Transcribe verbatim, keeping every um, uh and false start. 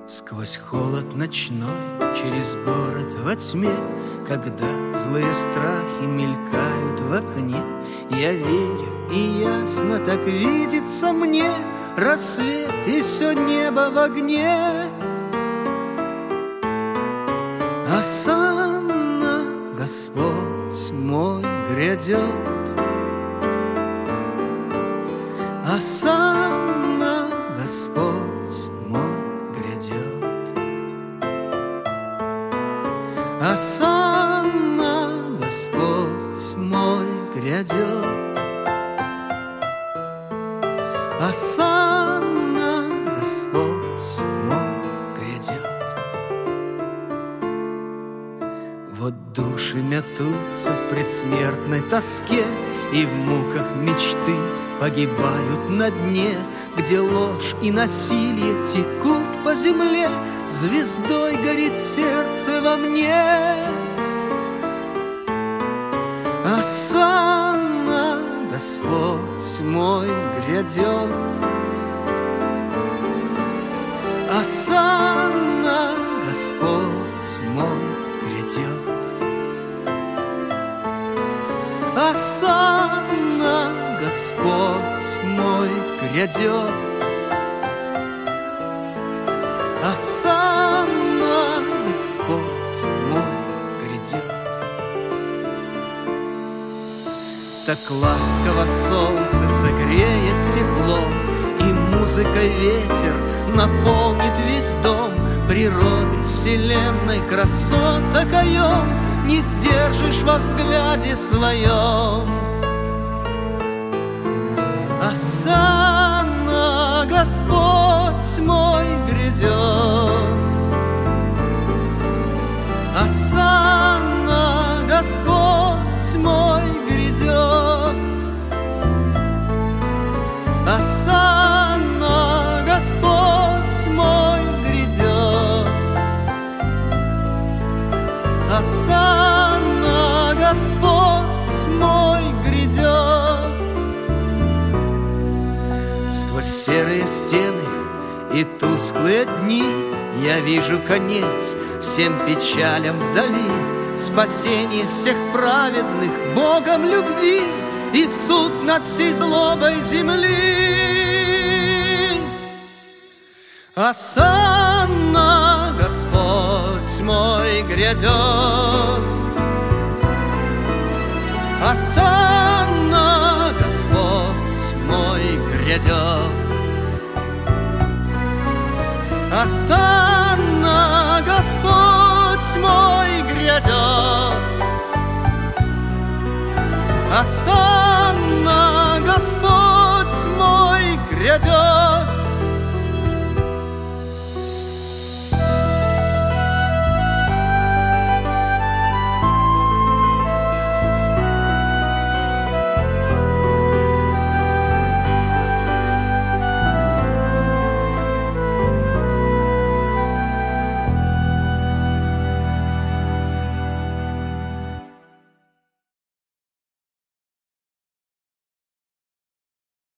Сквозь холод ночной, через город во тьме, когда злые страхи мелькают в окне, я верю, и ясно так видится мне рассвет и все небо в огне. Осанна, Господь мой грядет. Осанна, Господь мой грядет. Осанна, Господь мой грядет. Осанна, Господь мой грядет. Вот души мятутся в предсмертной тоске и в муках мечты погибают на дне, где ложь и насилие текут по земле, звездой горит сердце во мне. Осанна, Господь мой грядет. Осанна, Господь мой грядет. Осанна, Господь мой грядет. Осанна, Господь мой грядет. Так ласково солнце согреет теплом, и музыкой ветер наполнит весь дом. Природы, вселенной красот окоем не сдержишь во взгляде своем. Осанна, Господь мой грядет. Осанна, Господь мой грядет. Осанна, Господь мой грядет. Осанна, Господь мой грядет. Сквозь серые стены и тусклые дни я вижу конец всем печалям вдали, спасение всех праведных Богом любви и суд над всей злобой земли. Осанна, Господь мой грядет. Осанна, Господь мой грядет. Осанна, Господь мой грядет. Осанна,